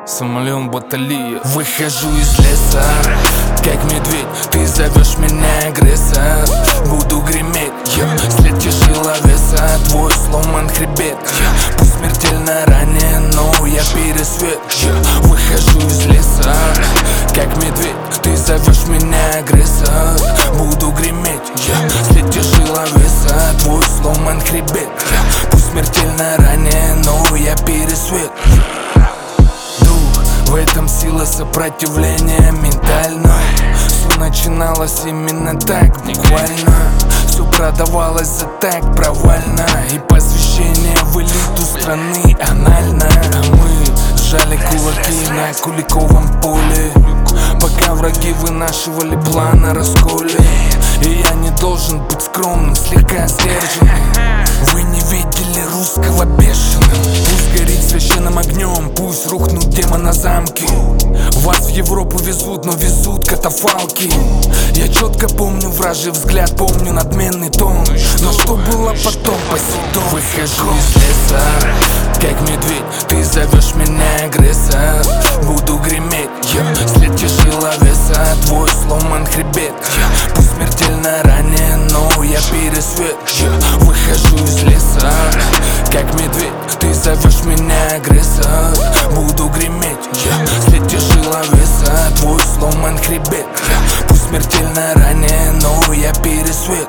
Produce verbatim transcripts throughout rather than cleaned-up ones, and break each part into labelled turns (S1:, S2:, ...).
S1: Самолет баталия. Выхожу из леса, как медведь, ты зовешь меня агрессор. Буду греметь, я след тяжеловеса, твой сломан хребет. Я пусть смертельно ранен, но я пересвет. Я выхожу из леса, как медведь, ты зовешь меня агрессор. Буду греметь, я след тяжеловеса, твой сломан хребет. Я пусть смертельно ранен, но я пересвет. В этом сила сопротивления ментально. Все начиналось именно так, буквально. Все продавалось за так провально. И посвящение в элиту страны анально. А мы сжали кулаки на Куликовом поле, пока враги вынашивали план на расколе. И я не должен быть скромным, слегка сдержанным. Вы не видели русского бешеным. Пусть горит священным огнем, пусть рухнут демона замки. Вас в Европу везут, но везут катафалки. Я четко помню вражий взгляд, помню надменный тон. Но что было потом, по сей дом. Выхожу из леса, как медведь, ты зовешь меня агрессор. Буду греметь, я след тяжеловеса, твой сломан хребет. Я пусть смертельно ранен, но я пересвет. Я выхожу из леса, как медведь, ты зовешь меня агрессор. Буду греметь, я след тяжеловеса, твой сломан хребет. Я пусть смертельно ранен, но я пересвет.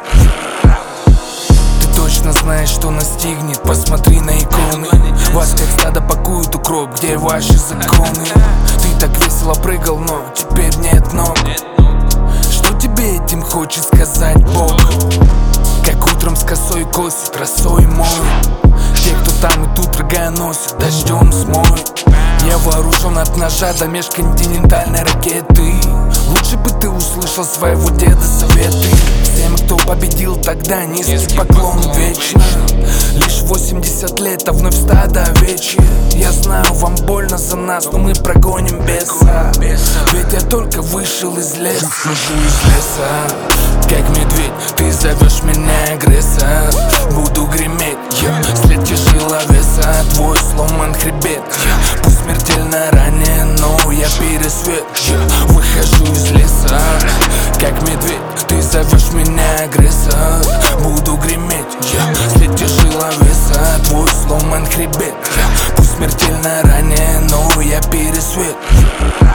S1: Ты точно знаешь, что настигнет, посмотри на иконы. Вас как стадо пакуют укроп, где ваши законы? Ты так весело прыгал, но теперь нет ног. Что тебе этим хочет сказать Бог? Как утром с косой косит, росой мой. Те, кто там и тут рога носит, дождем смоет. Я вооружен от ножа до межконтинентальной ракеты. Лучше бы ты услышал своего деда советы. Всем, кто победил тогда, низкий поклон вечно. Лишь восемьдесят лет, а вновь стадо овечье. Я знаю, вам больно за нас, но мы прогоним беса. Ведь я только вышел из леса. Выхожу из леса, как медведь, ты зовешь меня агрессор. Буду греметь, я след тяжеловеса, твой сломан хребет. Я пусть смертельно ранен, но я пересвет. Я выхожу из леса, как медведь, ты зовешь меня агрессор. Буду греметь, я след тяжеловеса, твой сломан хребет. Я пусть смертельно ранен, но я пересвет.